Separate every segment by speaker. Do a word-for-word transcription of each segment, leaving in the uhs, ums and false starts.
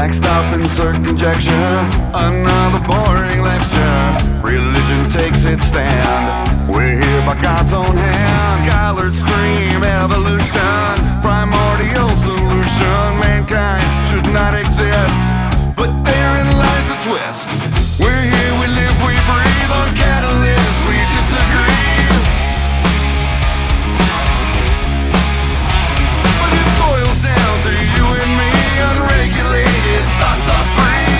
Speaker 1: Backstop, insert conjecture. Another boring lecture. Religion takes its stand. We're here by God's own hand. Scholars scream evolution, primordial solution. Mankind should not exist, but therein lies the twist. We're here, we live, we breathe. On catalyst, we disagree. But it boils down to you and me. Unregulated thoughts are free.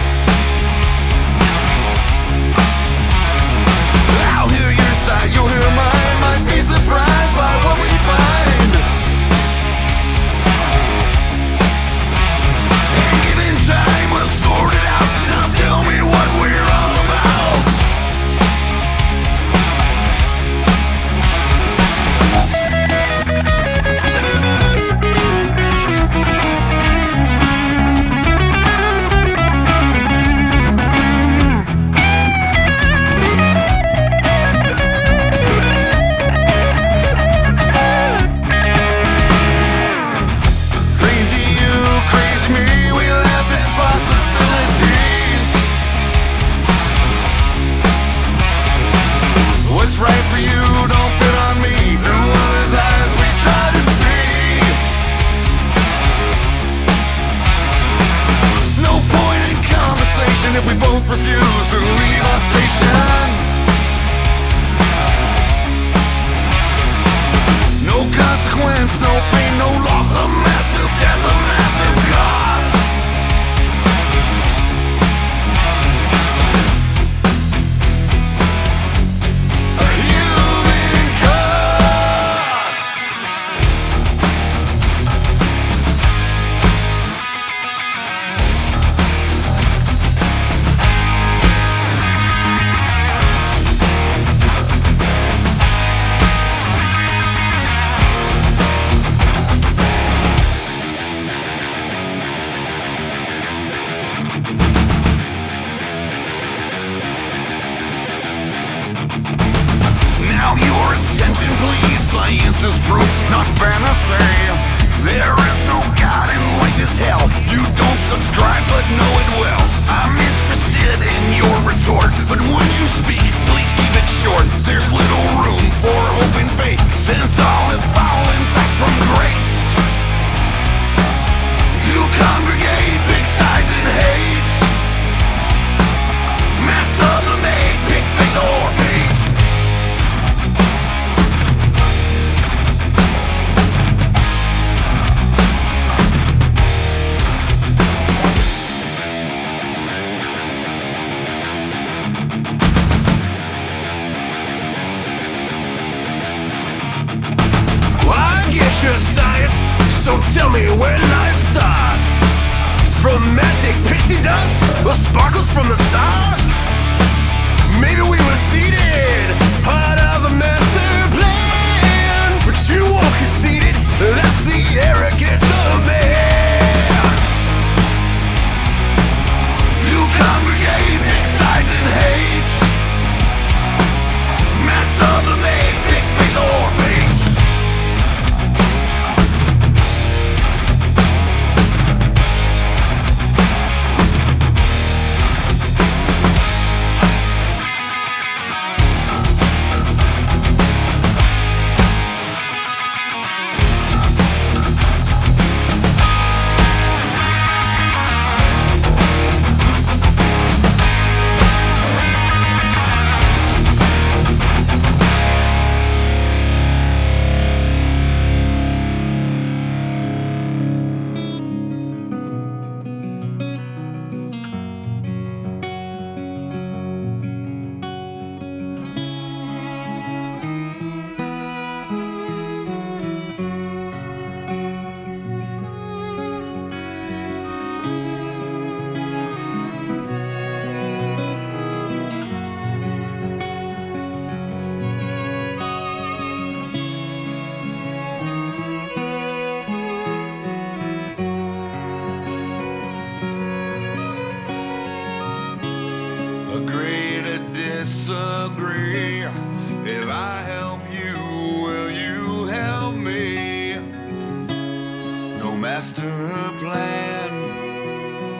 Speaker 1: I'll hear your side, you'll hear mine. Might be surprised by what we find. And given time, we'll sort it out. Now tell me what we're all about. Crazy you, crazy me, we laugh at possibilities. What's right for you, don't fit on me. Through others' eyes we try to see. No point in conversation if we both refuse to leave our station. No consequence, no pain, no loss. A massive death, a massive cost. A human cost. Now your attention please, science is proof, not fantasy. There is no God and life is hell. You don't subscribe but know it well. I'm interested in your retort, but when you speak, please keep it short. There's little room for hope and faith, since all have fallen back from grace. You congregate, big size and haze. Mass sublimate, big faith or faith. Well, I get your science, so tell me where life starts. From magic pixie dust or sparkles from the stars? Maybe we were seated, part of a master plan, but you won't concede it, that's the arrogance of man. You congregate, big size and haze. Mass sublimate, big faith or faith. Agree to disagree. If I help you, will you help me? No master plan,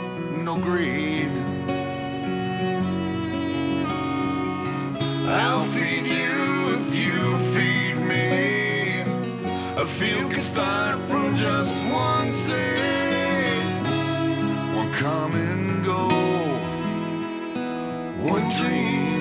Speaker 1: few can start from just one seed. One come and go, one dream